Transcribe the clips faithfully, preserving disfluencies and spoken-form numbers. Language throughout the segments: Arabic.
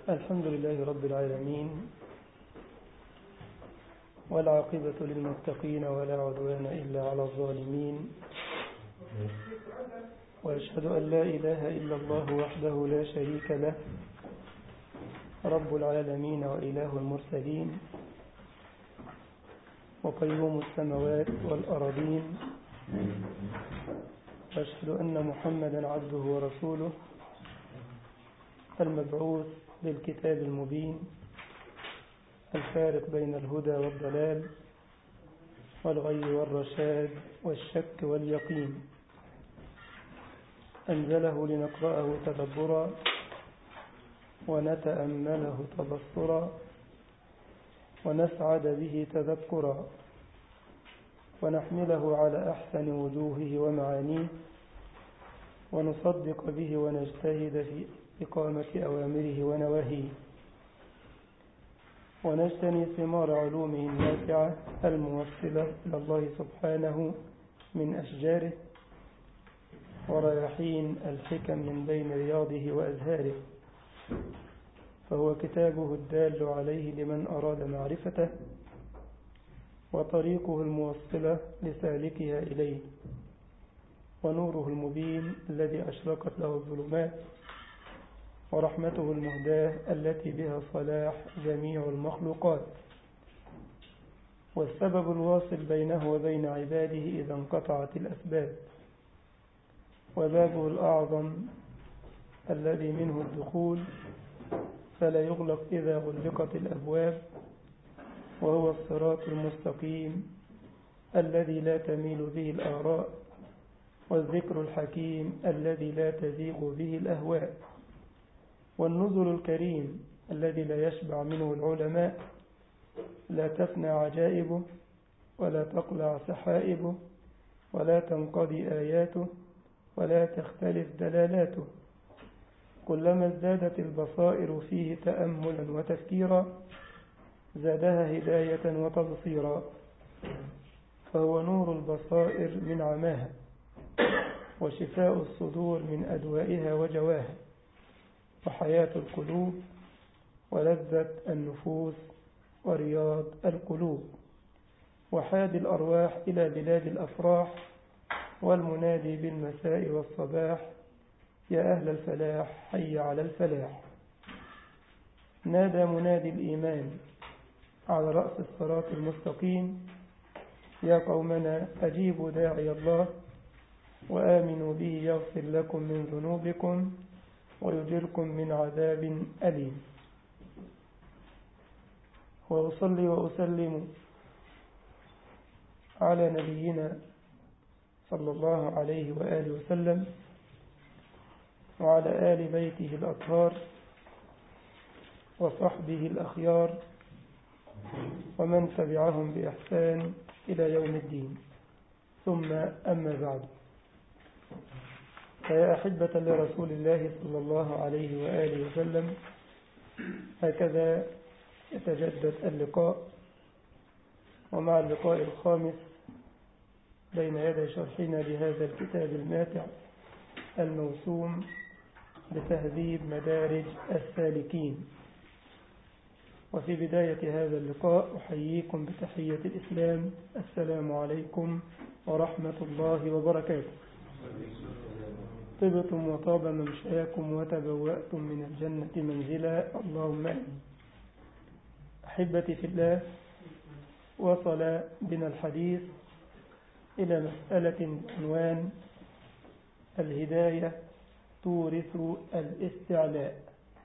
الحمد لله رب العالمين، والعاقبة للمتقين ولا عدوان إلا على الظالمين، وأشهد أن لا إله إلا الله وحده لا شريك له رب العالمين وإله المرسلين وقيوم السماوات والأراضين، وأشهد أن محمدا عبده ورسوله المبعوث بالكتاب المبين الفارق بين الهدى والضلال والغي والرشاد والشك واليقين، أنزله لنقرأه تدبرا ونتأمله تبصرا ونسعد به تذكرا ونحمله على أحسن وجوهه ومعانيه ونصدق به ونجتهد في إقامة أوامره ونواهيه ونجتني ثمار علومه النافعة الموصلة إلى الله سبحانه من أشجاره ورياحين الحكم من بين رياضه وأزهاره، فهو كتابه الدال عليه لمن أراد معرفته وطريقه الموصلة لسالكها إليه، ونوره المبين الذي أشرقت له الظلمات، ورحمته المهداة التي بها صلاح جميع المخلوقات، والسبب الواصل بينه وبين عباده إذا انقطعت الأسباب، وبابه الأعظم الذي منه الدخول فلا يغلق إذا غلقت الأبواب، وهو الصراط المستقيم الذي لا تميل به الآراء، والذكر الحكيم الذي لا تزيغ به الأهواء، والنزل الكريم الذي لا يشبع منه العلماء، لا تفنى عجائبه ولا تقلع سحائبه ولا تنقضي آياته ولا تختلف دلالاته، كلما ازدادت البصائر فيه تأملا وتفكيرا زادها هداية وتبصيرا، فهو نور البصائر من عماها وشفاء الصدور من أدوائها وجواها، وحياة القلوب ولذة النفوس ورياض القلوب، وحاد الأرواح إلى بلاد الأفراح، والمنادي بالمساء والصباح يا أهل الفلاح حي على الفلاح. نادى منادي الإيمان على رأس الصراط المستقيم يا قومنا أجيبوا داعي الله وآمنوا به يغفر لكم من ذنوبكم ويجركم من عذاب أليم. وأصلي وأسلم على نبينا صلى الله عليه وآله وسلم وعلى آل بيته الأطهار وصحبه الأخيار ومن تبعهم بإحسان إلى يوم الدين، ثم أما بعد، فيا أحبة لرسول الله صلى الله عليه وآله وسلم، هكذا يتجدد اللقاء، ومع اللقاء الخامس بين يدي شرحنا لهذا الكتاب الماتع الموسوم بتهذيب مدارج السالكين. وفي بداية هذا اللقاء أحييكم بتحية الإسلام، السلام عليكم ورحمة الله وبركاته. طبتم وطاب ممشاكم وتبوأتم من الجنة منزلا، اللهم آمين. أحبتي في الله، وصل بنا الحديث إلى مسألة عنوان الهداية تورث الاستعلاء.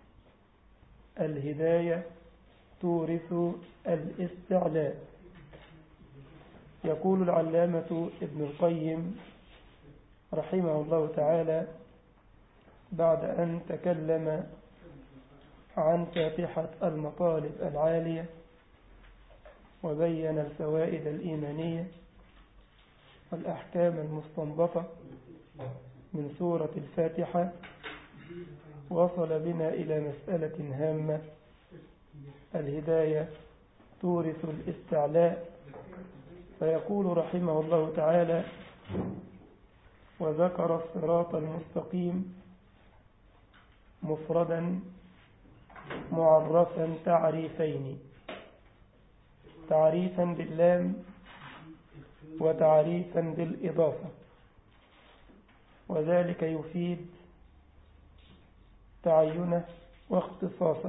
الهداية تورث الاستعلاء. يقول العلامة ابن القيم رحمه الله تعالى بعد أن تكلم عن فاتحة المطالب العالية وبين الفوائد الإيمانية والأحكام المستنبطة من سورة الفاتحة، وصل بنا إلى مسألة هامة: الهداية تورث الاستعلاء. فيقول رحمه الله تعالى: وذكر الصراط المستقيم مفردا معرفا تعريفين، تعريفا باللام وتعريفا بالإضافة، وذلك يفيد تعينه واختصاصه.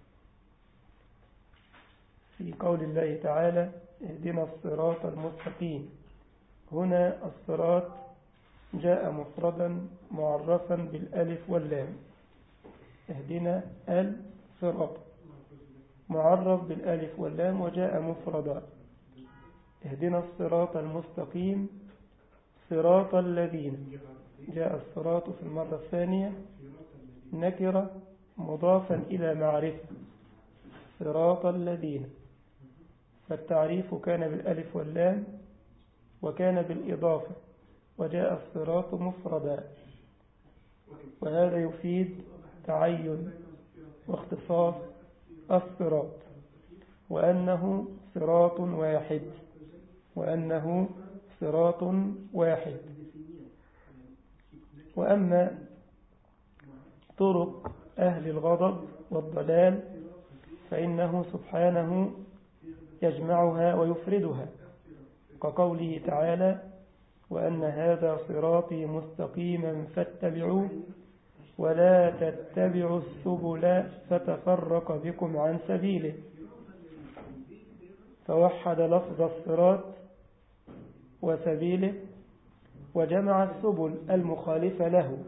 في قول الله تعالى اهدنا الصراط المستقيم، هنا الصراط جاء مفردا معرفا بالألف واللام، اهدنا الصراط معرف بالألف واللام وجاء مفردا. اهدنا الصراط المستقيم صراط الذين، جاء الصراط في المرة الثانية نكرة مضافا إلى معرفة، صراط الذين، فالتعريف كان بالألف واللام وكان بالإضافة، وجاء الصراط مفردا، وهذا يفيد تعين واختصاص الصراط، وأنه صراط واحد، وأنه صراط واحد. وأما طرق أهل الغضب والضلال فإنه سبحانه يجمعها ويفردها، كقوله تعالى وأن هذا صراطي مستقيما فاتبعوه ولا تتبعوا السبل فتفرق بكم عن سبيله، فوحد لفظ الصراط وسبيله وجمع السبل المخالفة له.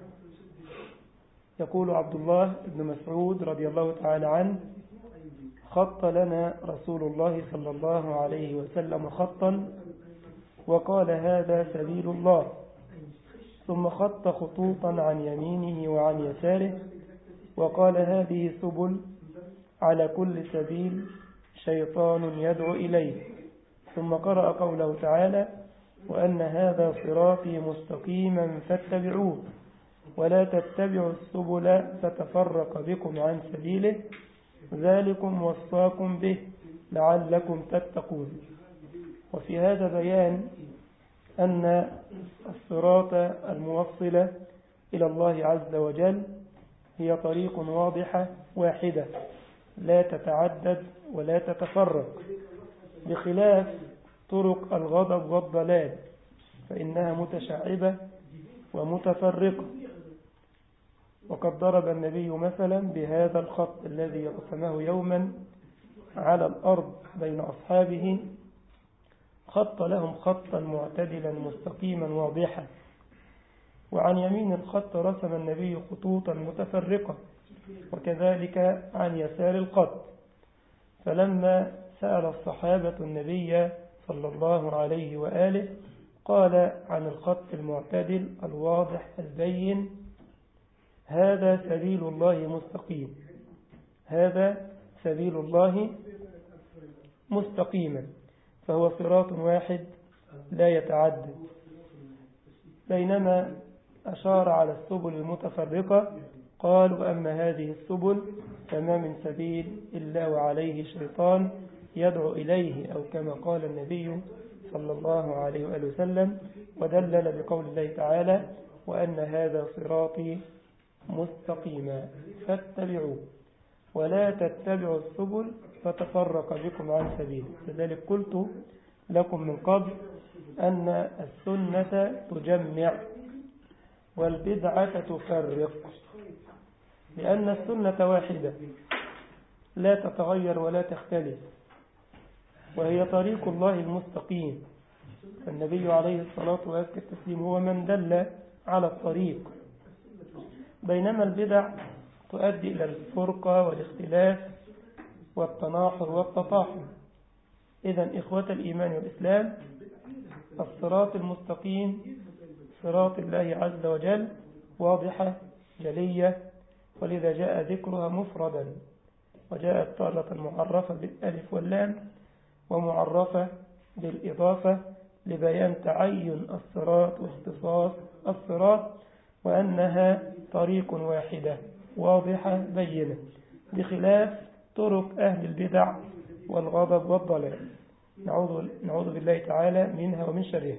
يقول عبد الله بن مسعود رضي الله تعالى عنه خط لنا رسول الله صلى الله عليه وسلم خطا وقال هذا سبيل الله، ثم خط خطوطا عن يمينه وعن يساره وقال هذه سبل، على كل سبيل شيطان يدعو إليه، ثم قرأ قوله تعالى وأن هذا صراطي مستقيما فاتبعوه ولا تتبعوا السبل فتفرق بكم عن سبيله ذلكم وصاكم به لعلكم تتقون. وفي هذا بيان أن الصراط الموصلة إلى الله عز وجل هي طريق واضحة واحدة لا تتعدد ولا تتفرق، بخلاف طرق الغضب والضلال فإنها متشعبة ومتفرقة. وقد ضرب النبي مثلا بهذا الخط الذي رسمه يوما على الأرض بين أصحابه، خط لهم خطا معتدلا مستقيما واضحا، وعن يمين الخط رسم النبي خطوطا متفرقة، وكذلك عن يسار الخط. فلما سأل الصحابة النبي صلى الله عليه وآله قال عن الخط المعتدل الواضح البين هذا سبيل الله مستقيم، هذا سبيل الله مستقيما، فهو صراط واحد لا يتعدد. بينما أشار على السبل المتفرقة قال وأما هذه السبل فما من سبيل إلا وعليه شيطان يدعو إليه، أو كما قال النبي صلى الله عليه وآله وسلم، ودلل بقول الله تعالى وأن هذا صراطي مستقيما فاتبعوه ولا تتبعوا السبل فتفرق بكم عن سبيله. لذلك قلت لكم من قبل أن السنة تجمع والبدعة تفرق، لأن السنة واحدة لا تتغير ولا تختلف، وهي طريق الله المستقيم، فالنبي عليه الصلاة والتسليم هو من دل على الطريق. بينما البدع تؤدي إلى الفرقة والاختلاف والتناحر والتطاحن. إذن إخوة الإيمان والإسلام، الصراط المستقيم صراط الله عز وجل واضحة جلية، ولذا جاء ذكرها مفردا، وجاءت تارة معرفة بالألف واللام ومعرفة بالإضافة لبيان تعين الصراط واختصاص الصراط، وأنها طريق واحدة واضحة بينة، بخلاف طرق أهل البدع والغضب والضلال. نعوذ, نعوذ بالله تعالى منها ومن شرها.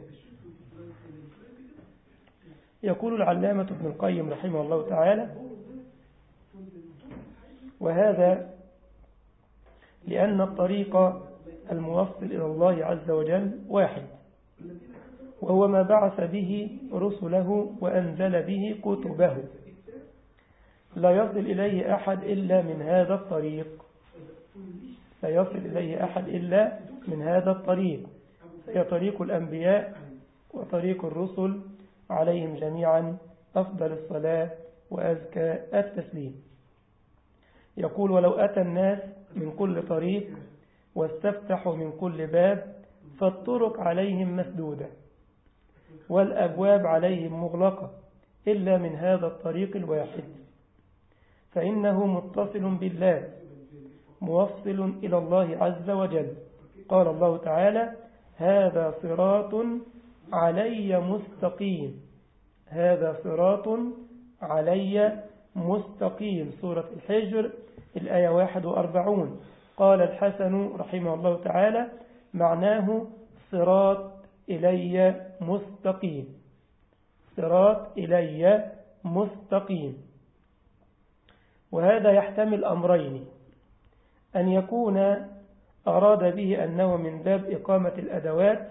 يقول العلامة ابن القيم رحمه الله تعالى وهذا لأن الطريق الموصل إلى الله عز وجل واحد، وهو ما بعث به رسله وأنزل به كتبه، لا يصل إليه أحد إلا من هذا الطريق لا يصل إليه أحد إلا من هذا الطريق هي طريق الأنبياء وطريق الرسل عليهم جميعا أفضل الصلاة وأزكى التسليم. يقول: ولو أتى الناس من كل طريق واستفتحوا من كل باب فالطرق عليهم مسدودة والأبواب عليهم مغلقة إلا من هذا الطريق الواحد، فإنه متصل بالله موصل إلى الله عز وجل. قال الله تعالى: هذا صراط علي مستقيم هذا صراط علي مستقيم سورة الحجر الآية واحد وأربعون. قال الحسن رحمه الله تعالى: معناه صراط إلي مستقيم صراط إلي مستقيم. وهذا يحتمل أمرين: أن يكون أراد به أنه من باب إقامة الأدوات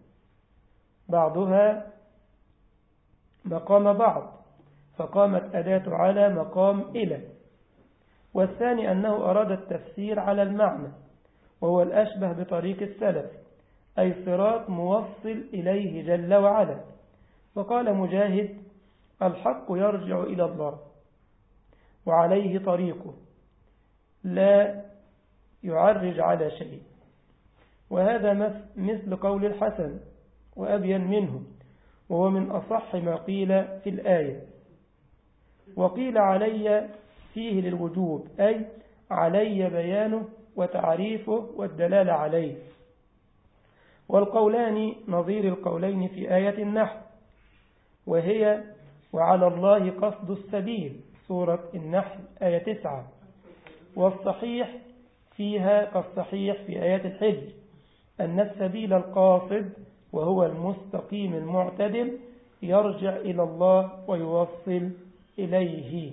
بعضها مقام بعض فقامت أداة على مقام إلى، والثاني أنه أراد التفسير على المعنى وهو الأشبه بطريق السلف، أي صراط موصل إليه جل وعلا. وقال مجاهد: الحق يرجع إلى الله وعليه طريقه لا يعرج على شيء. وهذا مثل قول الحسن وأبين منه، وهو من أصح ما قيل في الآية. وقيل علي فيه للوجوب، أي علي بيانه وتعريفه والدلالة عليه. والقولان نظير القولين في آية النحل، وهي: وعلى الله قصد السبيل سورة النحل آية تسعة. والصحيح فيها كالصحيح في آية الحج أن السبيل القاصد وهو المستقيم المعتدل يرجع إلى الله ويوصل إليه.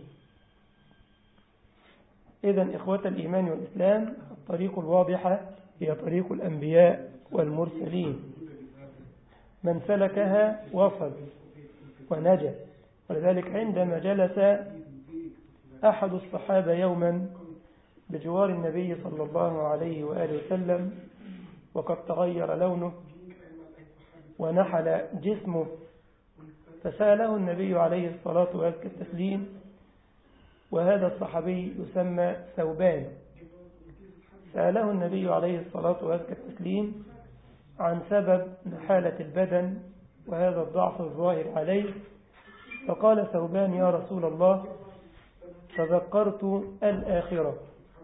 إذن إخوة الإيمان والإسلام، الطريق الواضحة هي طريق الأنبياء والمرسلين، من سلكها وصل ونجا. ولذلك عندما جلس أحد الصحابة يوما بجوار النبي صلى الله عليه وآله وسلم وقد تغير لونه ونحل جسمه، فسأله النبي عليه الصلاة والتسليم، وهذا الصحابي يسمى ثوبان، سأله النبي عليه الصلاة والتسليم عن سبب نحالة البدن وهذا الضعف الظاهر عليه، فقال ثوبان: يا رسول الله، تذكرت الآخرة.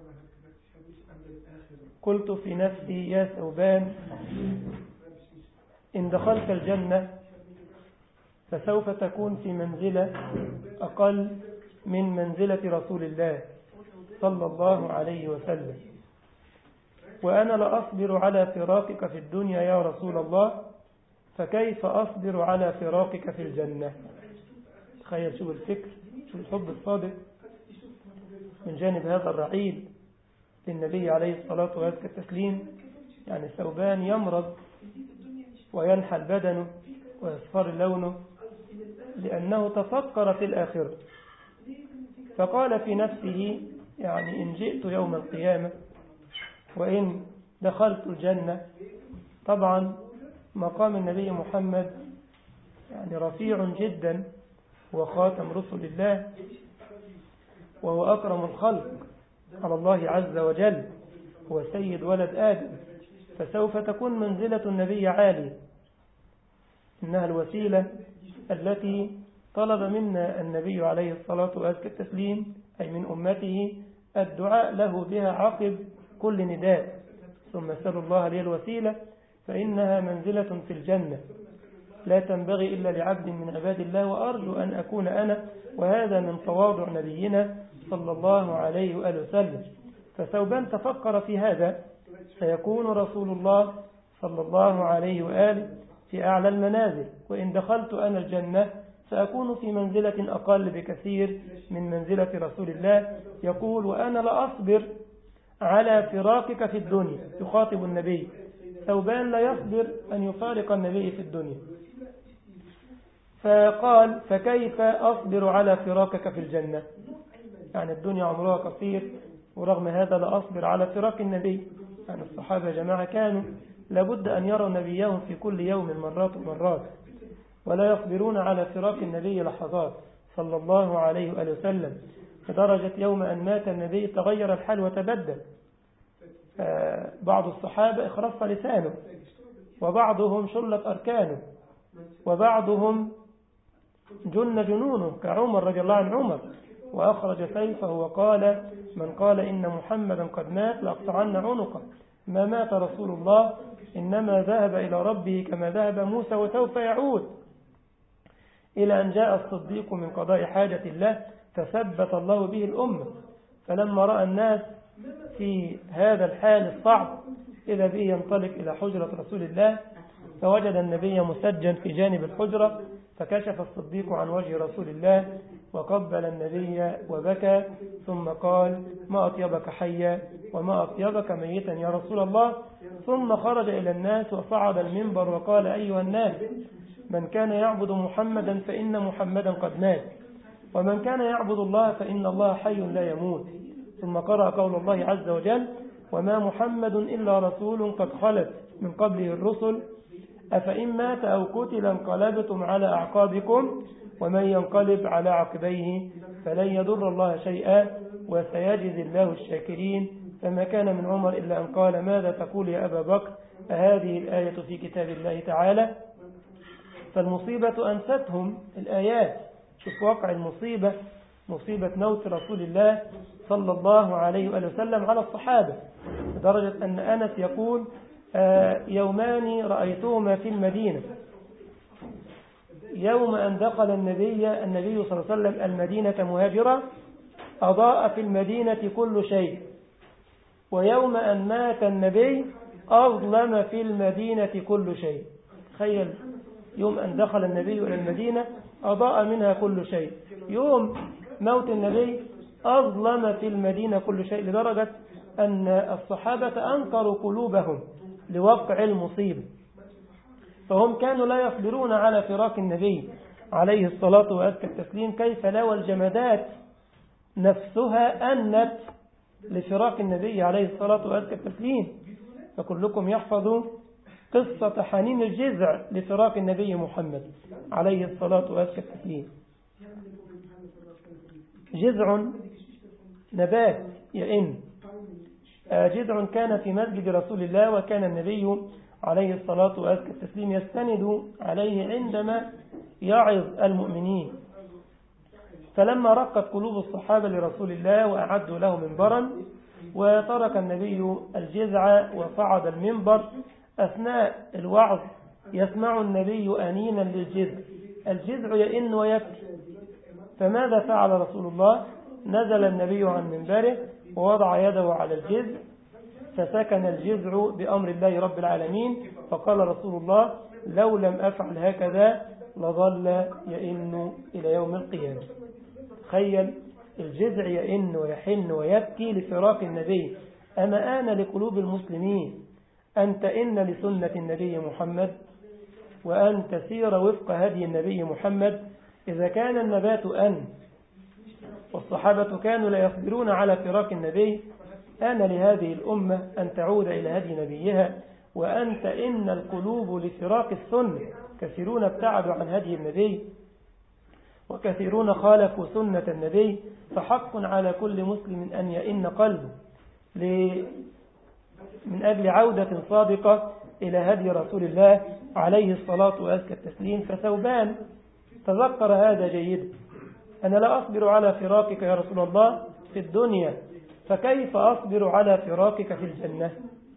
قلت في نفسي: يا ثوبان، إن دخلت الجنة فسوف تكون في منزلة أقل من منزلة رسول الله صلى الله عليه وسلم، وأنا لأصبر على فراقك في الدنيا يا رسول الله، فكيف أصبر على فراقك في الجنة؟ تخيل شوف الفكر، شوف الحب الصادق من جانب هذا الرعيل للنبي عليه الصلاة والتسليم. يعني ثوبان يمرض وينحل بدنه ويصفر لونه لأنه تفكر في الآخرة، فقال في نفسه: يعني إن جئت يوم القيامة وإن دخلت الجنة، طبعا مقام النبي محمد يعني رفيع جدا، وخاتم رسل الله وهو أكرم الخلق على الله عز وجل، هو سيد ولد آدم، فسوف تكون منزلة النبي عالية. إنها الوسيلة التي طلب منا النبي عليه الصلاة والتسليم أي من أمته الدعاء له بها عقب كل نداء، ثم سألوا الله لي الوسيلة فإنها منزلة في الجنة لا تنبغي إلا لعبد من عباد الله، وأرجو أن أكون أنا، وهذا من تواضع نبينا صلى الله عليه وآله وسلم. فثوبان تفكر في هذا، سيكون رسول الله صلى الله عليه وآله في أعلى المنازل، وإن دخلت أنا الجنة سأكون في منزلة أقل بكثير من منزلة رسول الله. يقول وأنا لأصبر على فراقك في الدنيا. يخاطب النبي. ثوبان لا يصبر أن يفارق النبي في الدنيا، فقال فكيف أصبر على فراقك في الجنة؟ يعني الدنيا عمرها قصير، ورغم هذا لا أصبر على فراق النبي. يعني الصحابة جماعة كانوا لابد أن يروا نبيهم في كل يوم مرات ومرات، ولا يصبرون على فراق النبي لحظات صلى الله عليه وآله وسلم، لدرجة يوم أن مات النبي تغير الحال وتبدل. بعض الصحابة اخرف لسانه، وبعضهم شلت أركانه، وبعضهم جن جنونه كعمر رضي الله عن عمر، وأخرج سيفه وقال من قال إن محمدا قد مات لأقطعن عنقه. ما مات رسول الله، إنما ذهب إلى ربه كما ذهب موسى وسوف يعود. إلى أن جاء الصديق من قضاء حاجة الله فثبت الله به الأمة. فلما رأى الناس في هذا الحال الصعب إذا به ينطلق إلى حجرة رسول الله، فوجد النبي مسجن في جانب الحجرة، فكشف الصديق عن وجه رسول الله وقبل النبي وبكى، ثم قال ما أطيبك حيا وما أطيبك ميتا يا رسول الله. ثم خرج إلى الناس وصعد المنبر وقال أيها الناس، من كان يعبد محمدا فإن محمدا قد مات، ومن كان يعبد الله فإن الله حي لا يموت. ثم قرأ قول الله عز وجل وما محمد إلا رسول قد خلت من قبله الرسل أفإن مات أو قتل انقلبتم على أعقابكم ومن ينقلب على عقبيه فلن يضر الله شيئا وسيجزي الله الشاكرين. فما كان من عمر إلا أن قال ماذا تقول يا أبا بكر أهذه الآية في كتاب الله تعالى؟ فالمصيبة أنستهم الآيات. شوف واقع المصيبة، مصيبة موت رسول الله صلى الله عليه وآله وسلم على الصحابة، لدرجة أن أنس يقول يومان رأيتهما في المدينة. يوم أن دخل النبي النبي صلى الله عليه وسلم المدينة مهاجرا أضاء في المدينة كل شيء، ويوم أن مات النبي أظلم في المدينة كل شيء. تخيل، يوم أن دخل النبي إلى المدينة أضاء منها كل شيء، يوم موت النبي أظلم في المدينة كل شيء، لدرجة أن الصحابة أنكروا قلوبهم لوقع المصيبة، فهم كانوا لا يصبرون على فراق النبي عليه الصلاة وأزكى التسليم. كيف لا والجمادات نفسها أنت لفراق النبي عليه الصلاة وأزكى التسليم. فكلكم يحفظ قصة حنين الجذع لفراق النبي محمد عليه الصلاة وأزكى التسليم. جذع نبات يئن، جذع كان في مسجد رسول الله، وكان النبي عليه الصلاة والسلام التسليم يستند عليه عندما يعظ المؤمنين. فلما رقت قلوب الصحابة لرسول الله وأعدوا له منبرا، وترك النبي الجذع وصعد المنبر، أثناء الوعظ يسمع النبي أنينا للجذع، الجذع يئن ويبكي. فماذا فعل رسول الله؟ نزل النبي عن منبره ووضع يده على الجذع، فسكن الجذع بأمر الله رب العالمين. فقال رسول الله لو لم أفعل هكذا لظل يئن إلى يوم القيامة. تخيل، الجذع يئن ويحن ويبكي لفراق النبي. أما آن لقلوب المسلمين أن تئن لسنة النبي محمد، وأن تسير وفق هدي النبي محمد. إذا كان النبات أن والصحابة كانوا لا يصبرون على فراق النبي، آن لهذه الأمة أن تعود إلى هدي نبيها، وأن تئن القلوب لفراق السنة. كثيرون ابتعدوا عن هدي النبي، وكثيرون خالفوا سنة النبي. فحق على كل مسلم أن يئن قلبه من أجل عودة صادقة إلى هدي رسول الله عليه الصلاة وأزكى التسليم. فثوبان تذكر هذا جيدا، أنا لا أصبر على فراقك يا رسول الله في الدنيا، فكيف أصبر على فراقك في الجنة؟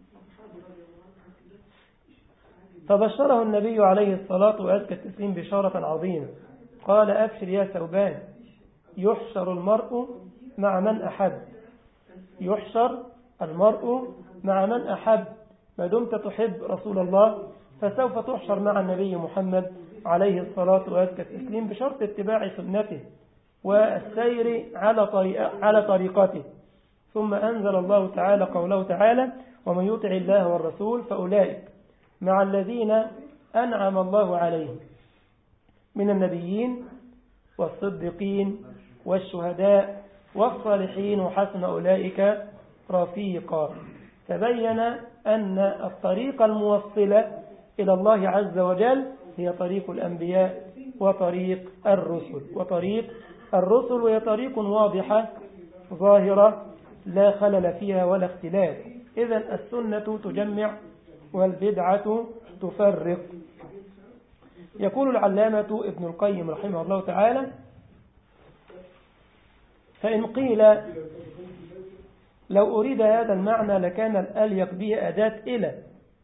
فبشره النبي عليه الصلاة وأزكى التسليم بشارة عظيمة، قال أبشر يا ثوبان، يحشر المرء مع من أحب، يحشر المرء مع من أحب. ما دمت تحب رسول الله فسوف تحشر مع النبي محمد عليه الصلاة وأزكى التسليم بشرط اتباع سنته والسير على طريق على طريقته. ثم أنزل الله تعالى قوله تعالى: ومن يطع الله والرسول فأولئك مع الذين أنعم الله عليهم من النبيين والصديقين والشهداء والصالحين وحسن أولئك رفيقا. تبين أن الطريق الموصلة إلى الله عز وجل هي طريق الأنبياء وطريق الرسل وطريق الرسل وهي طريق واضحة ظاهرة لا خلل فيها ولا اختلاف. إذن السنة تجمع والبدعة تفرق. يقول العلامة ابن القيم رحمه الله تعالى: فإن قيل لو أريد هذا المعنى لكان الأليق به أداة إلى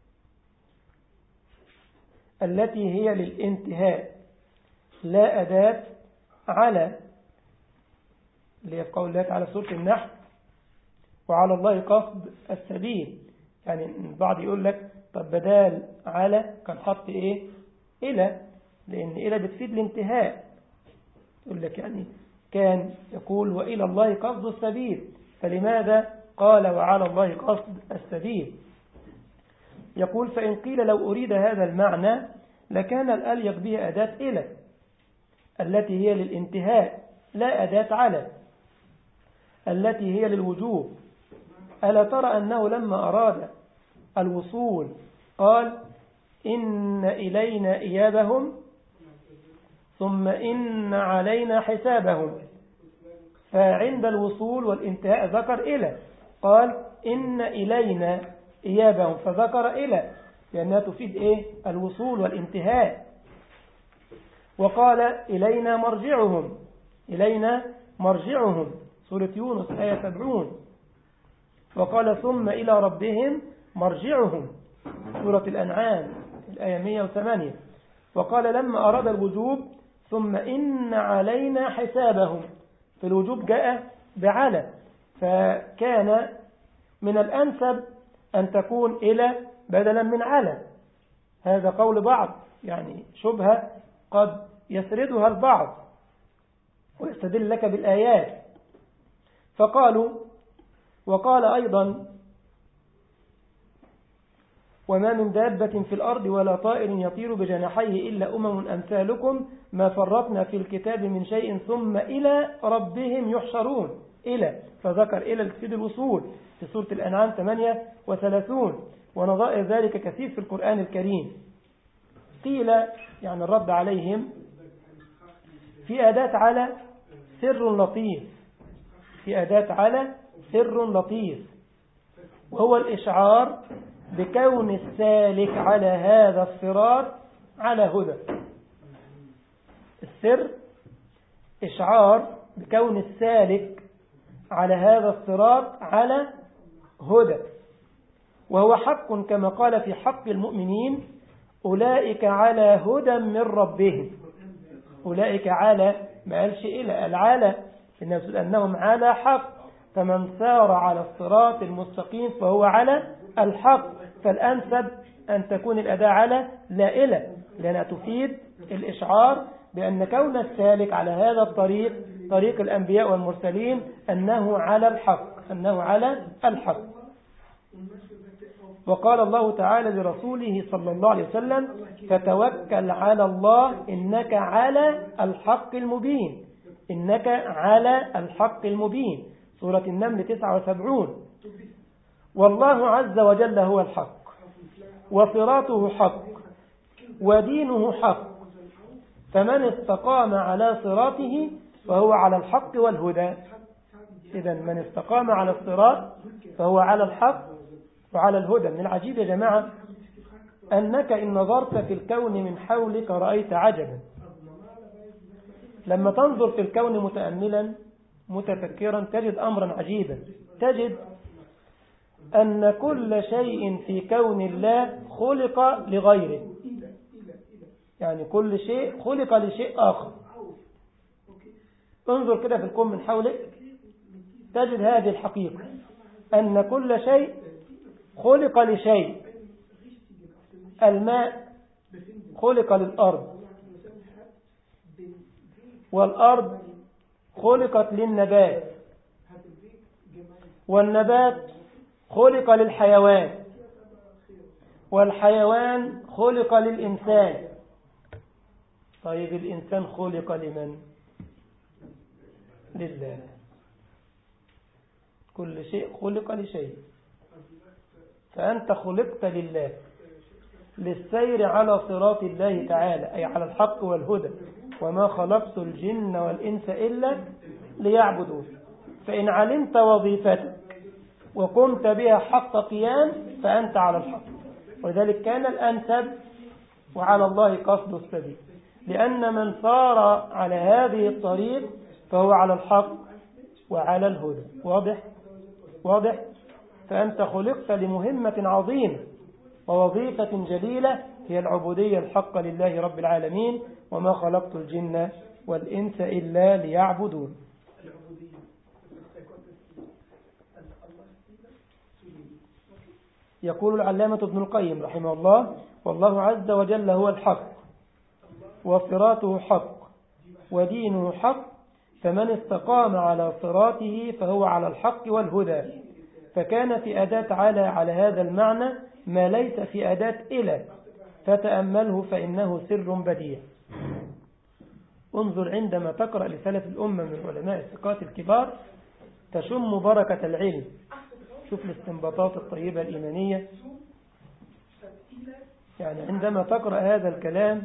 التي هي للانتهاء لا أداة على، اللي هي في قول الله تعالى سورة النحل: وعلى الله قصد السبيل. يعني البعض يقول لك طب بدال على كان حط إيه إلى، لأن إلى بتفيد الانتهاء. يقول لك يعني كان يقول وإلى الله قصد السبيل، فلماذا قال وعلى الله قصد السبيل؟ يقول: فإن قيل لو أريد هذا المعنى لكان الأليق به أداة إلى التي هي للانتهاء لا أداة على التي هي للوجوب. ألا ترى أنه لما أراد الوصول قال: إن إلينا إيابهم ثم إن علينا حسابهم، فعند الوصول والانتهاء ذكر إلى، قال إن إلينا إيابهم فذكر إلى لأنها تفيد إيه؟ الوصول والانتهاء. وقال إلينا مرجعهم، إلينا مرجعهم سورة يونس آية سبعون. وقال ثم إلى ربهم مرجعهم سورة الأنعام الآية مئة وثمانية. وقال لما أراد الوجوب ثم إن علينا حسابهم، في الوجوب جاء بعلى، فكان من الأنسب أن تكون إلى بدلا من على. هذا قول بعض، يعني شبهة قد يسردها البعض ويستدل لك بالآيات. فقالوا وقال أيضا: وما من دابة في الأرض ولا طائر يطير بجناحيه إلا أمم أمثالكم ما فرطنا في الكتاب من شيء ثم إلى ربهم يحشرون. إلى فذكر إلى تفيد الوصول في سورة الأنعام ثمانية وثلاثون، ونظائر ذلك كثير في القرآن الكريم. قيل يعني الرد عليهم: في أداة على سر لطيف، في أداة على سر لطيف، وهو الإشعار بكون السالك على هذا الصراط على هدى. السر إشعار بكون السالك على هذا الصراط على هدى، وهو حق كما قال في حق المؤمنين: أولئك على هدى من ربهم. أولئك على، ما قالش إلى، العالى أنهم على حق، فمن سار على الصراط المستقيم فهو على الحق. فالأنسب أن تكون الأداة على لا إلى، لأنها تفيد الإشعار بأن كون السالك على هذا الطريق طريق الأنبياء والمرسلين أنه على الحق، أنه على الحق. وقال الله تعالى لرسوله صلى الله عليه وسلم: فتوكل على الله إنك على الحق المبين. إنك على الحق المبين سورة النمل تسعة وسبعون. والله عز وجل هو الحق، وصراطه حق، ودينه حق، فمن استقام على صراطه فهو على الحق والهدى. إذن من استقام على الصراط فهو على الحق وعلى الهدى. من العجيب يا جماعة أنك إن نظرت في الكون من حولك رأيت عجبا. لما تنظر في الكون متأملا متفكرا تجد أمرا عجيبا، تجد أن كل شيء في كون الله خلق لغيره، يعني كل شيء خلق لشيء آخر. انظر كده في الكون من حولك تجد هذه الحقيقة، أن كل شيء خلق لشيء. الماء خلق للأرض، والأرض خلقت للنبات، والنبات خلق للحيوان، والحيوان خلق للإنسان. طيب الإنسان خلق لمن؟ لله. كل شيء خلق لشيء، فأنت خلقت لله، للسير على صراط الله تعالى، أي على الحق والهدى. وما خلقت الجن والإنس إلا ليعبدون. فإن علمت وظيفتك وقمت بها حق قيام فأنت على الحق. ولذلك كان الأنسب وعلى الله قصد السبيل، لأن من صار على هذه الطريق فهو على الحق وعلى الهدى. واضح؟ واضح؟ فأنت خلقت لمهمة عظيمة ووظيفة جليلة، هي العبودية الحق لله رب العالمين. وما خلقت الجن والإنس إلا ليعبدون. يقول العلامة ابن القيم رحمه الله: والله عز وجل هو الحق، وصراطه حق، ودينه حق، فمن استقام على صراطه فهو على الحق والهدى. فكان في أداة على على هذا المعنى ما ليس في أداة إلى، فتأمله فإنه سر بديع. انظر عندما تقرأ لسلف الأمة من علماء الثقات الكبار تشم بركة العلم. شوف الاستنباطات الطيبة الإيمانية. يعني عندما تقرأ هذا الكلام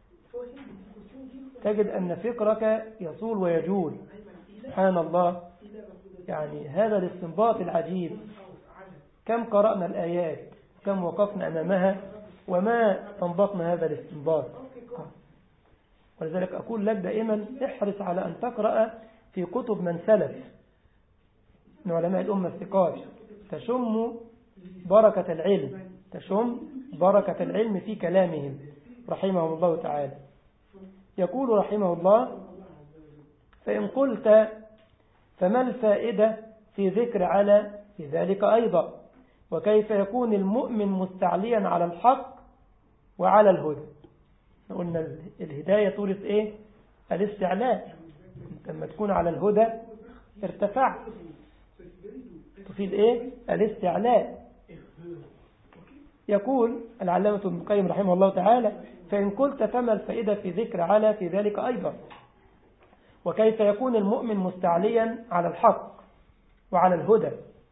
تجد أن فكرك يصول ويجول. سبحان الله، يعني هذا الاستنباط العجيب. كم قرأنا الآيات، كم وقفنا أمامها، وما استنبطنا هذا الاستنباط. ولذلك أقول لك دائما احرص على أن تقرأ في كتب من سلف من علماء الأمة الثقات، تشم بركة العلم، تشم بركة العلم في كلامهم رحمهم الله تعالى. يقول رحمه الله: فإن قلت فما الفائدة في ذكر على في ذلك أيضا؟ وكيف يكون المؤمن مستعليا على الحق وعلى الهدى؟ قلنا الهداية تورث إيه؟ الاستعلاء. لما تكون على الهدى ارتفعت، تفيد إيه؟ الاستعلاء. يقول العلامة ابن القيم رحمه الله تعالى: فإن قلت فما الفائدة في ذكر على في ذلك أيضا؟ وكيف يكون المؤمن مستعليا على الحق وعلى الهدى؟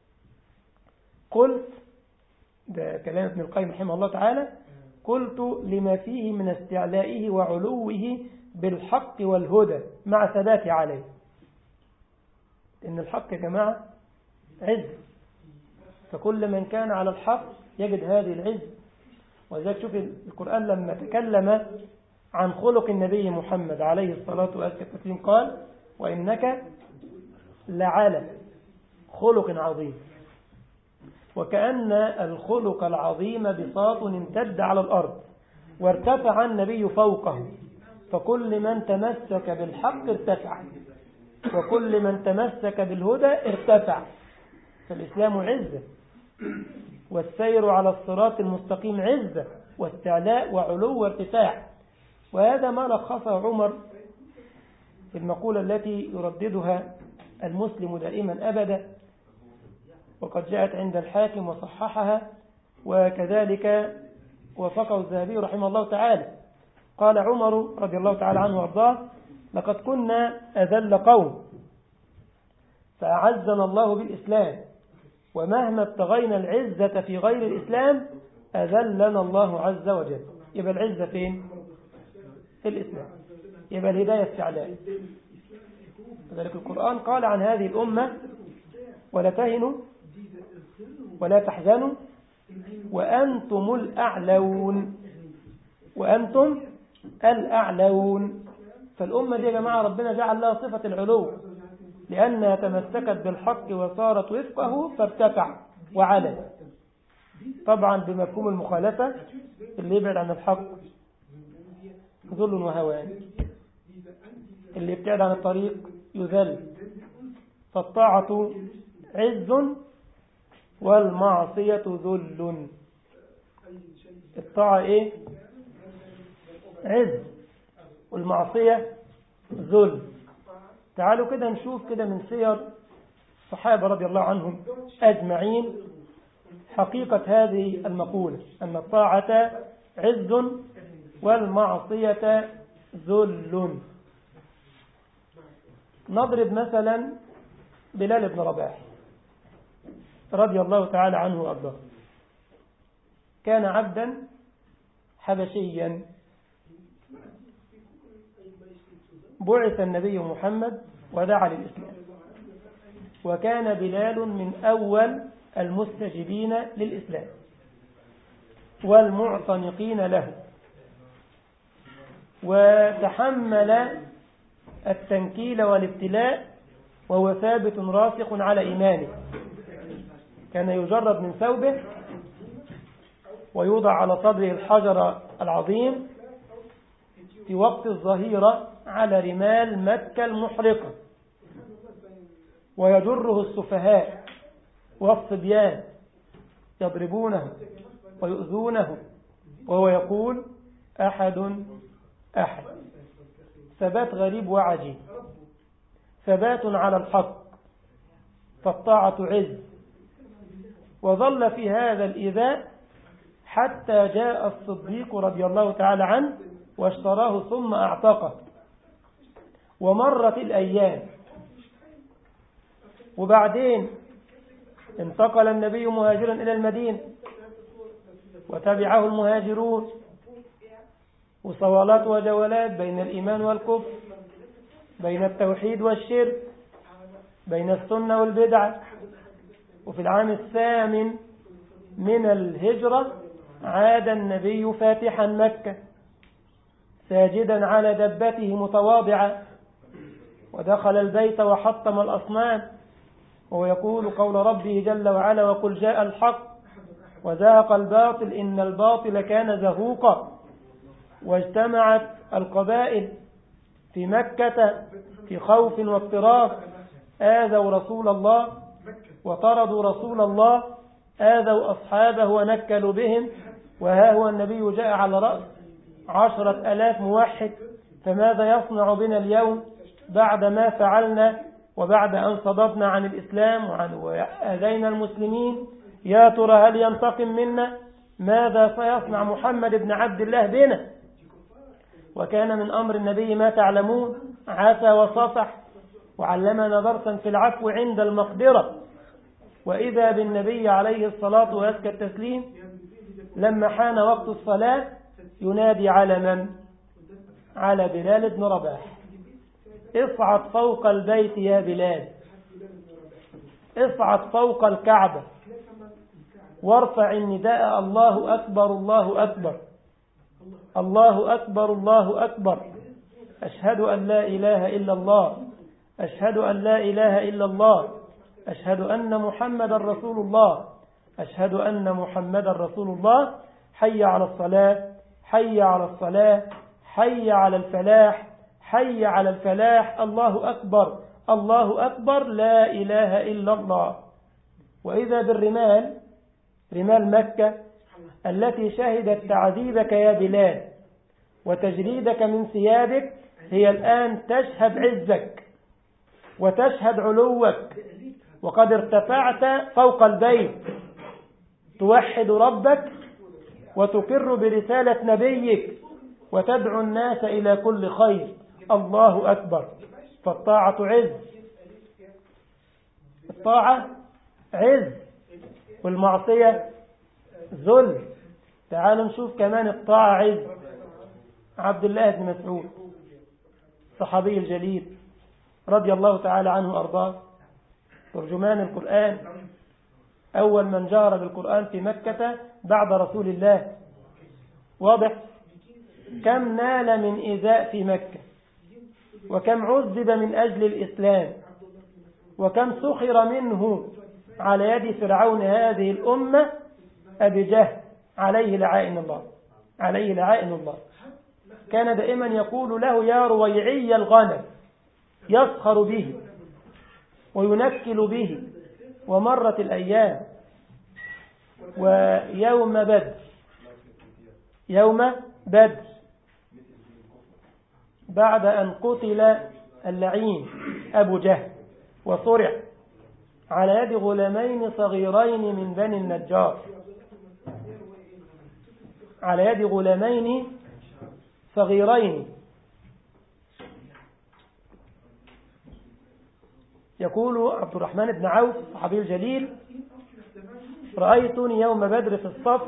قلت، ده كلام ابن القيم رحمه الله تعالى، قلت لما فيه من استعلائه وعلوه بالحق والهدى مع ثبات عليه. إن الحق يا جماعة عز، فكل من كان على الحق يجد هذه العز. وذلك شوف القرآن لما تكلم عن خلق النبي محمد عليه الصلاة والسلام قال: وإنك لعلى خلق عظيم. وكأن الخلق العظيم بساط امتد على الأرض وارتفع النبي فوقه، فكل من تمسك بالحق ارتفع، وكل من تمسك بالهدى ارتفع. فالإسلام عزة، والسير على الصراط المستقيم عزة واستعلاء وعلو وارتفاع. وهذا ما لخصه عمر في المقولة التي يرددها المسلم دائما أبدا، وقد جاءت عند الحاكم وصححها، وكذلك وفقه الذهبي رحمه الله تعالى. قال عمر رضي الله تعالى عنه وارضاه: لقد كنا أذل قوم فأعزنا الله بالإسلام، ومهما ابتغينا العزة في غير الإسلام أذلنا الله عز وجل. يبقى العزة فين؟ في الإسلام. يبقى الهداية استعلاء. لذلك القرآن قال عن هذه الأمة: ولا تهنوا ولا تحزنوا وأنتم الأعلون، وأنتم الأعلون. فالأمة دي يا جماعة ربنا جعل لها صفة العلو، لأنها تمسكت بالحق وصارت وفقه فارتفع وعلى. طبعا بمفهوم المخالفة، اللي يبعد عن الحق ذل وهوان، اللي يبتعد عن الطريق يذل. فالطاعة عز والمعصية ذل. الطاعة ايه؟ عز، والمعصية ذل. تعالوا كده نشوف كده من سير الصحابة رضي الله عنهم أجمعين حقيقة هذه المقولة أن الطاعة عز والمعصية ذل. نضرب مثلا بلال بن رباح رضي الله تعالى عنه وأرضاه. كان عبدا حبشيا، بعث النبي محمد ودعا للإسلام، وكان بلال من أول المستجيبين للإسلام والمعتنقين له، وتحمل التنكيل والابتلاء وهو ثابت راسخ على إيمانه. كان يجرد من ثوبه ويوضع على صدره الحجر العظيم في وقت الظهيرة على رمال مكة المحرقة، ويجره السفهاء والصبيان يضربونه ويؤذونه، وهو يقول أحد أحد. ثبات غريب وعجيب، ثبات على الحق، فالطاعة عز. وظل في هذا الإيذاء حتى جاء الصديق رضي الله تعالى عنه واشتراه ثم اعتقه، ومرت الأيام، وبعدين انتقل النبي مهاجرا إلى المدينة وتبعه المهاجرون، وصوالات وجولات بين الإيمان والكفر، بين التوحيد والشرك، بين السنة والبدعة. وفي العام الثامن من الهجرة عاد النبي فاتحا مكة ساجدا على دبته متواضعا، ودخل البيت وحطم الأصنام وهو يقول قول ربه جل وعلا وقل جاء الحق وزهق الباطل إن الباطل كان زهوقا. واجتمعت القبائل في مكة في خوف واضطراب، آذوا رسول الله وطردوا رسول الله، آذوا أصحابه ونكلوا بهم، وها هو النبي جاء على رأس عشرة ألاف موحد. فماذا يصنع بنا اليوم بعد ما فعلنا وبعد أن صددنا عن الإسلام وعن وأذينا المسلمين؟ يا ترى هل ينتقم منا؟ ماذا سيصنع محمد بن عبد الله بنا؟ وكان من أمر النبي ما تعلمون، عفا وصفح وعلمنا درسا في العفو عند المقدرة. وإذا بالنبي عليه الصلاة وأزكى التسليم لما حان وقت الصلاة ينادي على من؟ على بلال بن رباح: اصعد فوق البيت يا بلال، اصعد فوق الكعبة وارفع النداء الله أكبر الله أكبر الله أكبر الله أكبر، أشهد أن لا إله إلا الله، أشهد أن لا إله إلا الله، أشهد أن محمد رسول الله، أشهد أن محمد رسول الله، حي على الصلاة، حي على الصلاة، حي على الفلاح، حي على الفلاح، الله أكبر الله أكبر، لا إله إلا الله. وإذا بالرمال، رمال مكة التي شهدت تعذيبك يا بلال وتجريدك من ثيابك، هي الآن تشهد عزك وتشهد علوك، وقد ارتفعت فوق البيت توحد ربك وتقر برسالة نبيك وتدعو الناس إلى كل خير. الله أكبر. فالطاعة عز، الطاعة عز والمعصية ذل. تعالوا نشوف كمان الطاعة عز. عبد الله بن مسعود الصحابي الجليل رضي الله تعالى عنه وأرضاه، ترجمان القرآن، أول من جار بالقرآن في مكة بعد رسول الله. واضح كم نال من إيذاء في مكة، وكم عذب من أجل الإسلام، وكم سخر منه على يد فرعون هذه الأمة أبي جهل عليه لعائن الله، عليه لعائن الله. كان دائما يقول له يا رويعي الغنم، يسخر به وينكل به. ومرت الأيام، ويوم بدر، يوم بدر بعد أن قتل اللعين أبو جهل وصرع على يد غلامين صغيرين من بني النجار، على يد غلامين صغيرين. يقول عبد الرحمن بن عوف الصحابي الجليل: رأيتني يوم بدر في الصف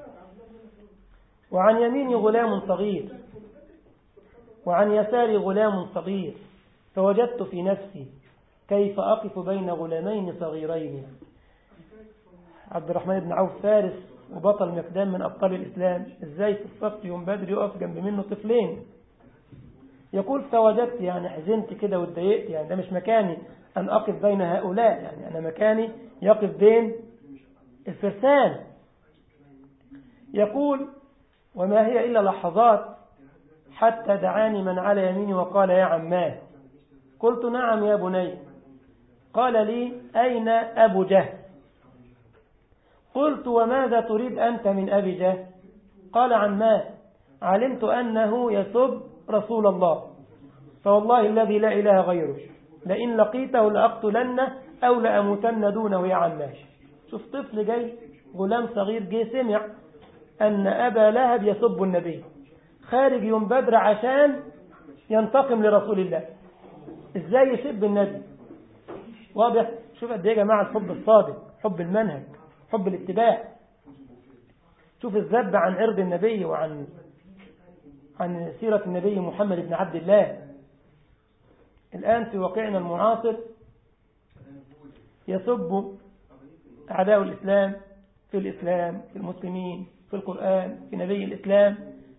وعن يميني غلام صغير وعن يساري غلام صغير، فوجدت في نفسي كيف أقف بين غلامين صغيرين. عبد الرحمن بن عوف فارس وبطل مقدام من أبطال الإسلام، إزاي في الصف يوم بدر يقف جنب منه طفلين؟ يقول فوجدت يعني حزنت كده واتضايقت، يعني ده مش مكاني أن أقف بين هؤلاء، يعني أنا مكاني يقف بين الفرسان. يقول وما هي إلا لحظات حتى دعاني من على يميني وقال يا عماه. قلت نعم يا بني. قال لي أين أبو جهل؟ قلت وماذا تريد أنت من أبي جهل؟ قال عماه علمت أنه يسب رسول الله، فوالله الذي لا إله غيره لئن لقيته لأقتلنه أو لأموتن دونه يا عماه. شوف طفل جاي، غلام صغير جاي سمع أن أبا لهب يسب النبي، خارج يوم بدر عشان ينتقم لرسول الله. إزاي يسب النبي؟ واضح؟ شوف قد ايه يا جماعة الحب الصادق، حب المنهج، حب الاتباع. شوف الذب عن عرض النبي وعن عن سيرة النبي محمد بن عبد الله. الآن في واقعنا المعاصر يسب أعداء الإسلام في الإسلام، في المسلمين، في القرآن، في نبي الإسلام،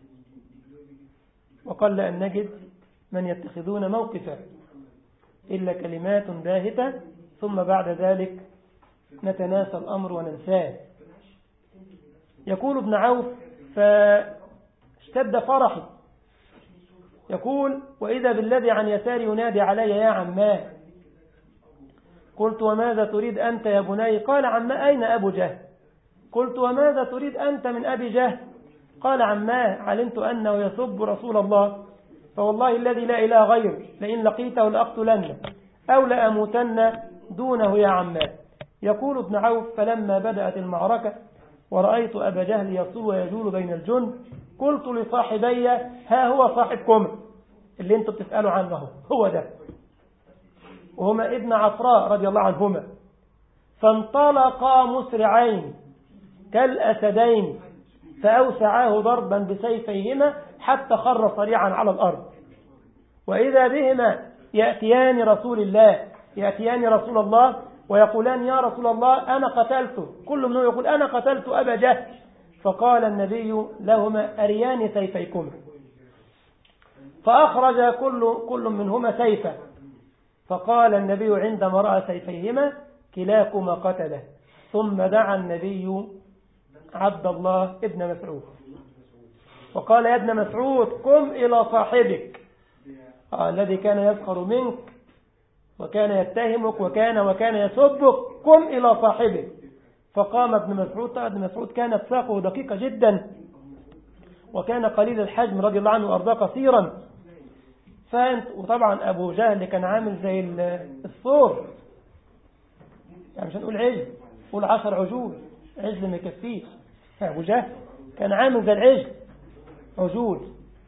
وقل أن نجد من يتخذون موقفا إلا كلمات باهتة ثم بعد ذلك نتناسى الأمر وننساه. يقول ابن عوف فاشتد فرحي، يقول وإذا بالذي عن يساري ينادي علي يا عماه. قلت وماذا تريد أنت يا بني؟ قال عماه أين أبو جهل؟ قلت وماذا تريد أنت من أبي جهل؟ قال عماه علمت أنه يسب رسول الله، فوالله الذي لا إله غيره لئن لقيته لأقتلنه أو لأموتن دونه يا عماه. يقول ابن عوف فلما بدأت المعركة ورأيت أبا جهل يصول ويجول بين الجند قلت لصاحبي ها هو صاحبكم اللي انتم بتسألوا عنه، هو ده، وهما ابن عفراء رضي الله عنهما. فانطلقا مسرعين كالأسدين فأوسعاه ضربا بسيفيهما حتى خر صريعا على الأرض. وإذا بهما يأتيان رسول الله يأتيان رسول الله ويقولان يا رسول الله أنا قتلت، كل منهم يقول أنا قتلت أبا جهل. فقال النبي لهما أريان سيفيكما، فأخرج كل, كل منهما سيفا، فقال النبي عندما رأى سيفيهما كلاكما قتله. ثم دعا النبي عبد الله ابن مسعود وقال يا ابن مسعود قم إلى صاحبك آه الذي كان يسخر منك وكان يتهمك وكان وكان يسبك، قم إلى صاحبك. فقام ابن مسعود. ابن مسعود كانت ساقه دقيقة جدا وكان قليل الحجم رضي الله عنه وأرضاه قصيرا. وطبعا أبو جهل كان عامل زي الثور، يعني مش هنقول عجل، قول عشر عجول، عجل ما يكفيش. أبو جهل كان عامل زي العجل، عجول.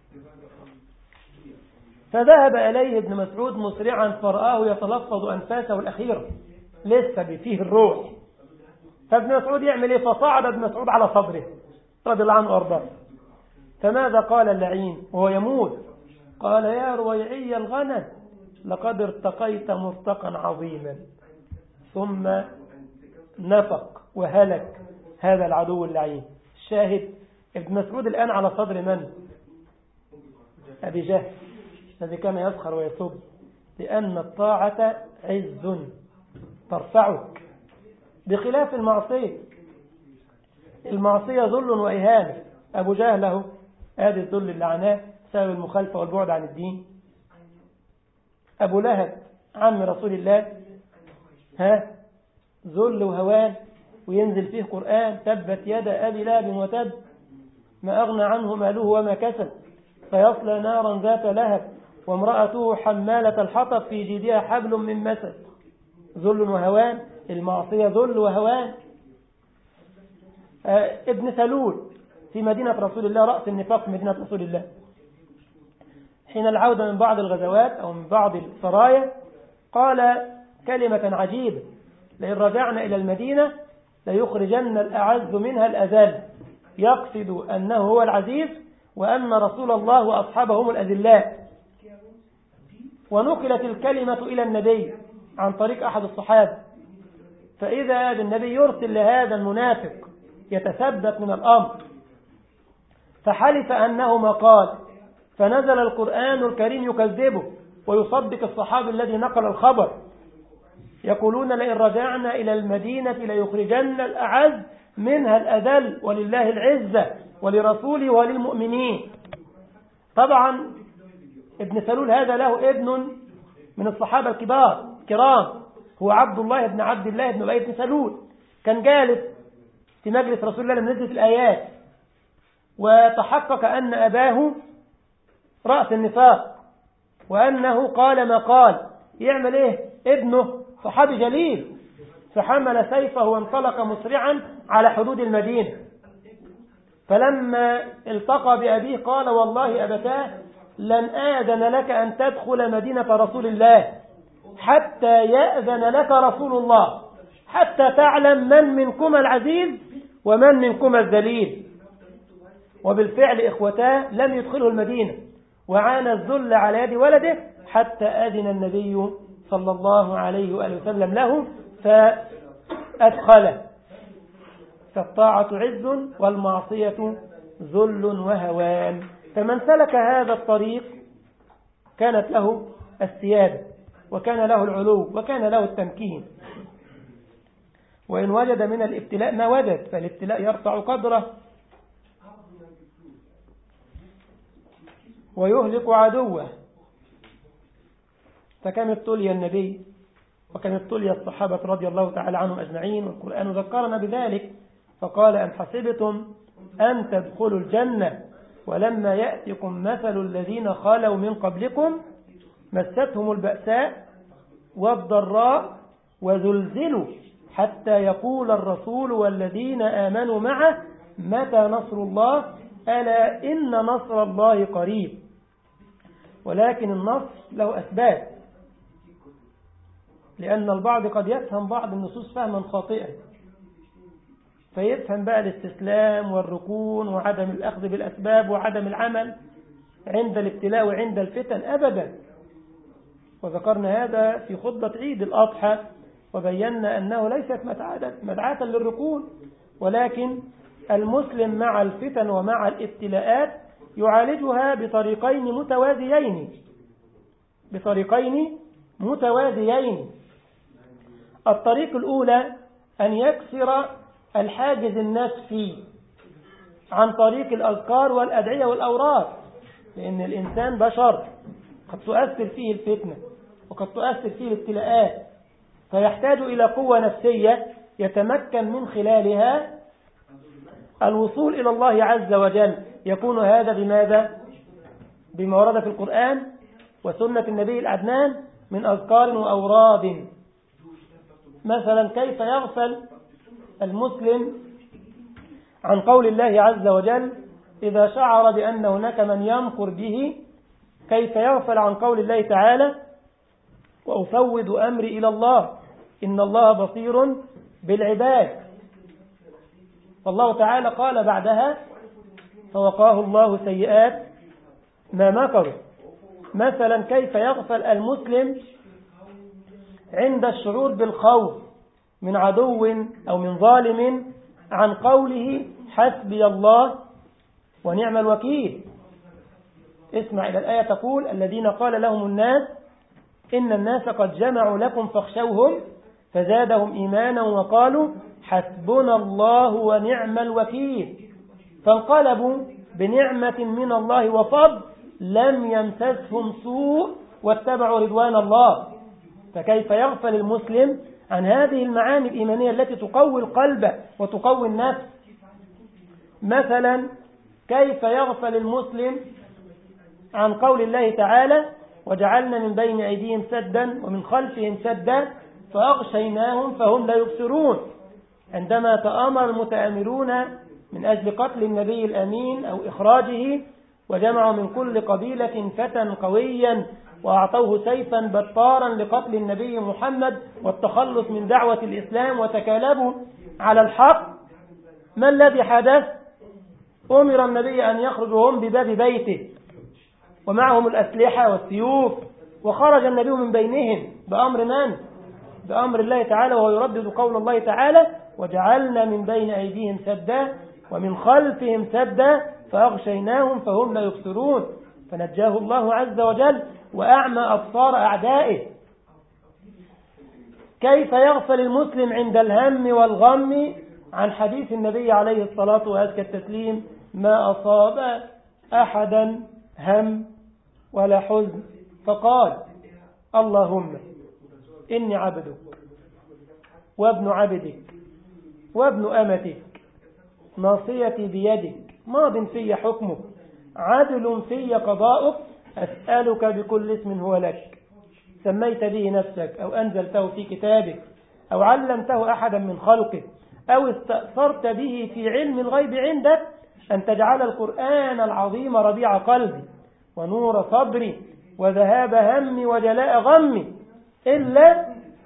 فذهب إليه ابن مسعود مسرعا فرآه يتلفظ أنفاسه الأخيرة لسه فيه الروح. فابن مسعود يعمل إيه؟ فصعد ابن مسعود على صدره رضي الله عنه وأرضاه. فماذا قال اللعين وهو يموت؟ قال يا رويعي الغنم لقد ارتقيت مرتقا عظيما. ثم نفق وهلك هذا العدو اللعين. الشاهد ابن مسعود الآن على صدر من؟ أبي جهل الذي كان يسخر ويسب، لأن الطاعة عز ترفعك بخلاف المعصية. المعصية ذل وإهانة. أبو جهل له هذا الذل اللي عناه بسبب المخالفة والبعد عن الدين. أبو لهب عم رسول الله ها ذل وهوان وينزل فيه قرآن تبت يد أبي لهب وتب ما أغنى عنه ماله وما كسب فيصلى نارا ذات لهب وامرأته حمالة الحطب في جيدها حبل من مسد. ذل وهوان، المعصية ذل وهوان. آه ابن سلول في مدينة رسول الله، رأس النفاق في مدينة رسول الله، حين العودة من بعض الغزوات أو من بعض السرايا قال كلمة عجيبة: لئن رجعنا إلى المدينة ليخرجن الأعز منها الأذل، يقصد أنه هو العزيز وأن رسول الله وأصحابه هم الأذلاء. ونقلت الكلمة إلى النبي عن طريق أحد الصحابة، فإذا النبي يرسل لهذا المنافق يتثبت من الأمر، فحلف أنه ما قال، فنزل القرآن الكريم يكذبه ويصدق الصحابي الذي نقل الخبر، يقولون لئن رجعنا إلى المدينة ليخرجن الأعز منها الأذل ولله العزة ولرسوله وللمؤمنين. طبعا ابن سلول هذا له ابن من الصحابة الكبار كرام، هو عبد الله بن عبد الله بن أبي بن سلول، كان جالس في مجلس رسول الله لما نزلت الآيات، وتحقق أن أباه رأس النفاق وأنه قال ما قال. يعمل إيه ابنه؟ صحابي جليل، فحمل سيفه وانطلق مسرعا على حدود المدينة. فلما التقى بأبيه قال والله أبتاه لن آذن لك أن تدخل مدينة رسول الله حتى يأذن لك رسول الله، حتى تعلم من منكم العزيز ومن منكم الذليل. وبالفعل إخوتاه لم يدخله المدينة، وعانى الذل على يد ولده حتى أذن النبي صلى الله عليه وآله وسلم له فأدخله. فالطاعة عز والمعصية ذل وهوان. فمن سلك هذا الطريق كانت له السيادة وكان له العلو وكان له التمكين. وإن وجد من الابتلاء ما وجد، فالابتلاء يرفع قدره ويهلك عدوه. فكم ابتلي النبي وكم ابتلي الصحابة رضي الله تعالى عنهم أجمعين، والقرآن ذكرنا بذلك فقال أم حسبتم أن تدخلوا الجنة ولما يأتكم مثل الذين خلوا من قبلكم مستهم البأساء والضراء وزلزلوا حتى يقول الرسول والذين آمنوا معه متى نصر الله ألا إن نصر الله قريب. ولكن النصر له أسباب، لأن البعض قد يفهم بعض النصوص فهما خاطئا، فيفهم بقى الاستسلام والركون وعدم الأخذ بالأسباب وعدم العمل عند الابتلاء وعند الفتن أبدا. وذكرنا هذا في خطبة عيد الأضحى وبينا أنه ليست مدعاة للركون، ولكن المسلم مع الفتن ومع الابتلاءات يعالجها بطريقين متوازيين بطريقين متوازيين. الطريق الأولى أن يكسر الحاجز النفسي عن طريق الأذكار والأدعية والأوراد، لأن الإنسان بشر قد تؤثر فيه الفتنة وقد تؤثر فيه الابتلاءات، فيحتاج إلى قوة نفسية يتمكن من خلالها الوصول إلى الله عز وجل. يكون هذا بماذا؟ بما ورد في القرآن وسنة النبي العدنان من أذكار وأوراد. مثلا كيف يغفل المسلم عن قول الله عز وجل إذا شعر بأن هناك من يمكر به، كيف يغفل عن قول الله تعالى وأفوض أمري إلى الله إن الله بصير بالعباد. فالله تعالى قال بعدها فوقاه الله سيئات ما مكروا. مثلا كيف يغفل المسلم عند الشعور بالخوف من عدو أو من ظالم عن قوله حسبي الله ونعم الوكيل. اسمع إلى الآية تقول الذين قال لهم الناس إن الناس قد جمعوا لكم فاخشوهم فزادهم إيمانا وقالوا حسبنا الله ونعم الوكيل. فانقلبوا بنعمة من الله وفضل لم يمسسهم سوء واتبعوا رضوان الله. فكيف يغفل المسلم عن هذه المعاني الإيمانية التي تقوي القلب وتقوي النفس؟ مثلا كيف يغفل المسلم عن قول الله تعالى وجعلنا من بين أيديهم سدا ومن خلفهم سدا فأغشيناهم فهم لا يبصرون. عندما تآمر المتآمرون من أجل قتل النبي الأمين أو إخراجه وجمعوا من كل قبيلة فتى قويا وأعطوه سيفا بطارا لقتل النبي محمد والتخلص من دعوة الإسلام وتكالبوا على الحق، ما الذي حدث؟ أمر النبي أن يخرجوا هم بباب بيته ومعهم الأسلحة والسيوف، وخرج النبي من بينهم بأمر من؟ بأمر الله تعالى، وهو يردد قول الله تعالى وجعلنا من بين أيديهم سدا ومن خلفهم سدا فأغشيناهم فهم لا يبصرون، فنجاه الله عز وجل وأعمى أبصار أعدائه. كيف يغفل المسلم عند الهم والغم عن حديث النبي عليه الصلاة وأزكى التسليم ما أصاب أحدا هم ولا حزن فقال اللهم إني عبدك وابن عبدك وابن أمتك ناصيتي بيدك ماض في حكمك عدل في قضاؤك أسألك بكل اسم هو لك سميت به نفسك أو أنزلته في كتابك أو علمته أحدا من خلقك أو استأثرت به في علم الغيب عندك أن تجعل القرآن العظيم ربيع قلبي ونور صدري وذهاب همي وجلاء غمي إلا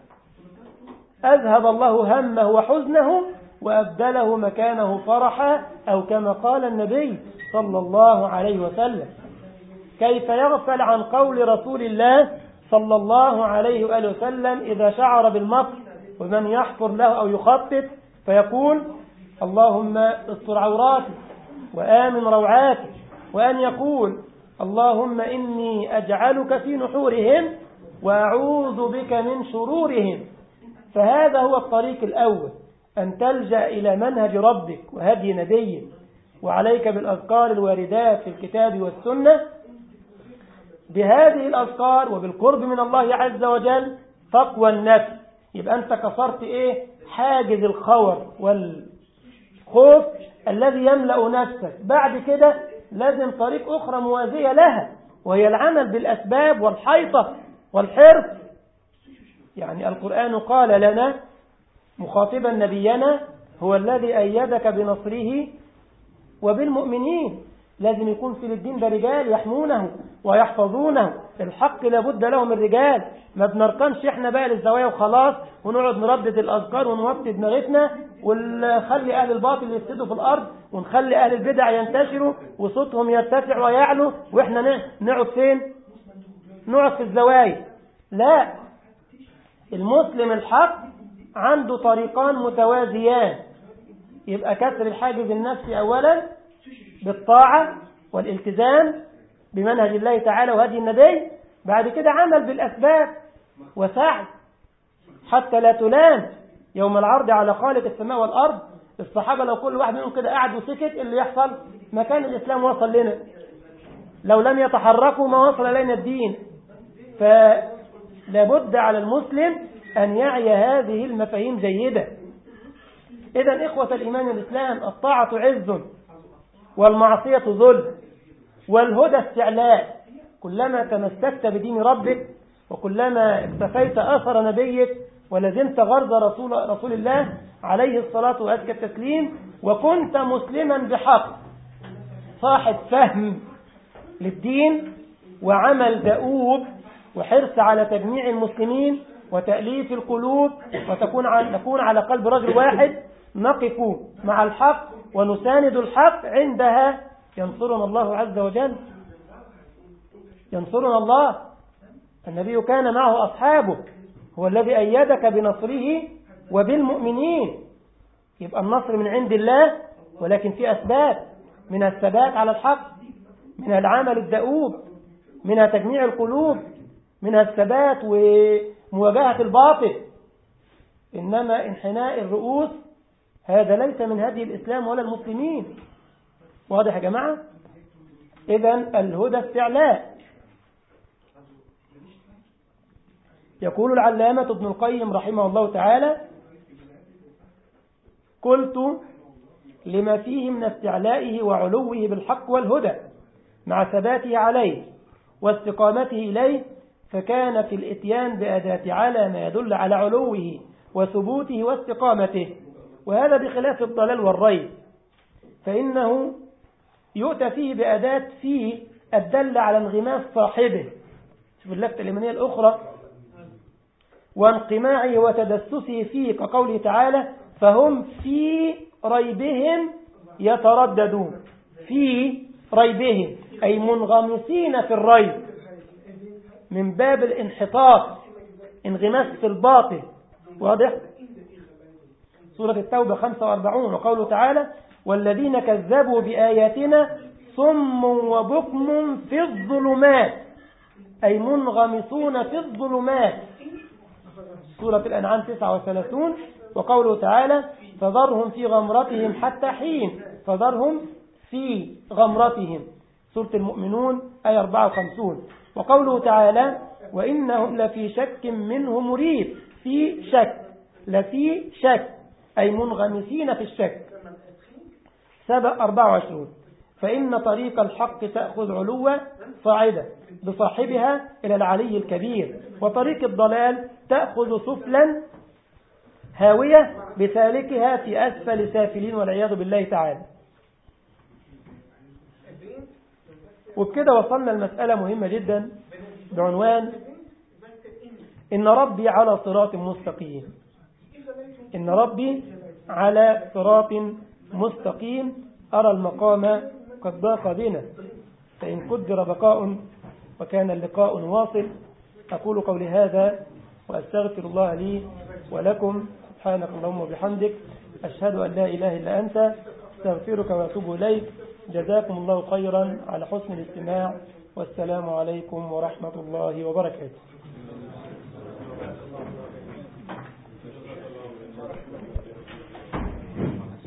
أذهب الله همه وحزنه وأبدله مكانه فرحا أو كما قال النبي صلى الله عليه وسلم. كيف يغفل عن قول رسول الله صلى الله عليه وآله وسلم إذا شعر بالمكر ومن يحفر له أو يخطط فيقول اللهم استر عوراتي وآمن روعاتي، وأن يقول اللهم إني أجعلك في نحورهم وأعوذ بك من شرورهم. فهذا هو الطريق الأول، أن تلجأ إلى منهج ربك وهدي نبيه، وعليك بالأذكار الواردات في الكتاب والسنة. بهذه الأذكار وبالقرب من الله عز وجل تقوى النفس، يبقى أنت كسرت إيه؟ حاجز الخور والخوف الذي يملأ نفسك. بعد كده لازم طريق أخرى موازية لها، وهي العمل بالأسباب والحيطة والحرص. يعني القرآن قال لنا مخاطبا نبينا هو الذي أيدك بنصره وبالمؤمنين. لازم يكون في الدين ده رجال يحمونه ويحفظونه. الحق لابد لهم الرجال، ما بنركنش احنا بقى للزوايا وخلاص ونقعد نردد الأذكار ونوطي دماغتنا ونخلي أهل الباطل يفسدوا في الأرض ونخلي أهل البدع ينتشروا وصوتهم يرتفع ويعلو، وإحنا نقعد فين؟ نقعد في الزوايا. لا، المسلم الحق عنده طريقان متوازيان، يبقى كسر الحاجز النفسي أولا بالطاعة والالتزام بمنهج الله تعالى وهدي النبي، بعد كده عمل بالأسباب وسعي حتى لا تلام يوم العرض على خالق السماء والأرض. الصحابة لو كل واحد منهم كده قاعد وسكت اللي يحصل مكان الإسلام وصل لنا، لو لم يتحركوا ما وصل إلينا الدين. فلابد على المسلم أن يعي هذه المفاهيم جيدة. إذن إخوة الإيمان والإسلام، الطاعة عز والمعصية ذل والهدى استعلاء. كلما تمسكت بدين ربك وكلما اكتفيت أثر نبيك ولزمت غرض رسول, رسول الله عليه الصلاة وأزكى التسليم وكنت مسلما بحق صاحب فهم للدين وعمل دؤوب وحرص على تجميع المسلمين وتأليف القلوب وتكون على, نكون على قلب رجل واحد، نقف مع الحق ونساند الحق، عندها ينصرنا الله عز وجل. ينصرنا الله. النبي كان معه أصحابه، هو الذي أيدك بنصره وبالمؤمنين. يبقى النصر من عند الله، ولكن في أسباب، من الثبات على الحق، من العمل الدؤوب، من تجميع القلوب، من الثبات ومواجهة الباطل. إنما انحناء الرؤوس هذا ليس من هدي الإسلام ولا المسلمين. واضح يا جماعة؟ إذن الهدى استعلاء. يقول العلامة ابن القيم رحمه الله تعالى: قلت لما فيه من استعلائه وعلوه بالحق والهدى مع ثباته عليه واستقامته إليه، فكان في الإتيان بأداة على ما يدل على علوه وثبوته واستقامته، وهذا بخلاف الضلال والريب، فإنه يؤتى فيه بأداة فيه الدل على انغماس صاحبه، شوف اللفتة الإيمانية الأخرى، وانقماعه وتدسسه فيه، كقوله تعالى فهم في ريبهم يترددون، في ريبهم أي منغمسين في الريب من باب الانحطاط، انغماس في الباطل. واضح؟ سورة التوبة خمسة وأربعين، وقوله تعالى والذين كذبوا بآياتنا صم وبكم في الظلمات، أي منغمسون في الظلمات. سورة الأنعام تسعة وثلاثين، وقوله تعالى فذرهم في غمرتهم حتى حين، فذرهم في غمرتهم. سورة المؤمنون آية أربعة وخمسين، وقوله تعالى وإنهم لفي شك منه مريب، في شك، لفي شك أي منغمسين في الشك. سبأ أربعة وعشرين، فإن طريق الحق تأخذ علوة صاعدة بصاحبها إلى العلي الكبير، وطريق الضلال تأخذ سفلا هاوية بسالكها في أسفل سافلين والعياذ بالله تعالى. وبكده وصلنا المسألة مهمة جدا بعنوان إن ربي على صراط مستقيم. إن ربي على صراط مستقيم، أرى المقام قد ضاق بنا، فإن قدر بقاء وكان اللقاء واصل. أقول قولي هذا وأستغفر الله لي ولكم، سبحانك اللهم وبحمدك، أشهد أن لا إله إلا أنت، استغفرك وأتوب إليك. جزاكم الله خيرا على حسن الاستماع، والسلام عليكم ورحمة الله وبركاته.